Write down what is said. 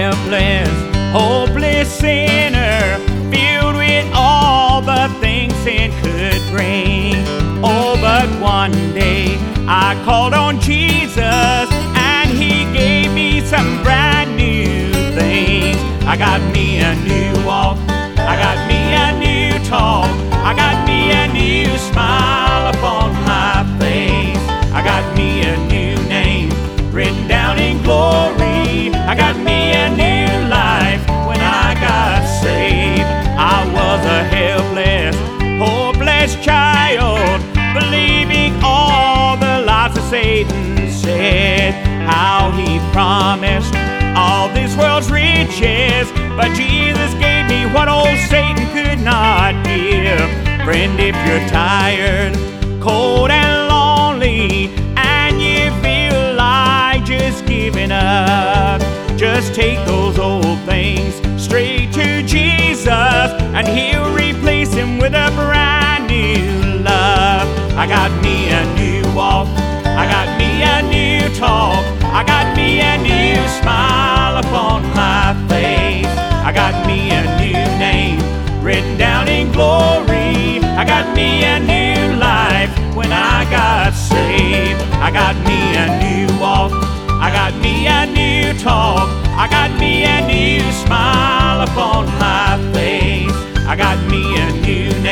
helpless, hopeless sinner, filled with all the things sin could bring. Oh, but one day I called on Jesus, and He gave me some brand new things. I got me a new walk, I got me a new talk, I got me a new smile upon my face. I got me a new name written down in glory. I got me a new life when I got saved. I was a helpless, hopeless child, believing all the lies that Satan said. How he promised all this world's riches, but Jesus gave me what old Satan could not give. Friend, if you're tired, cold and lonely, and you feel like just giving up, just take those old things straight to Jesus, and He'll replace them with a brand new love. I got me a new walk, I got me a new talk, I got me a new smile upon my face. I got me a new name written down in glory. I got me a new life when I got saved. I got me a new walk, I got me a new talk, I got me a new smile upon my face. I got me a new name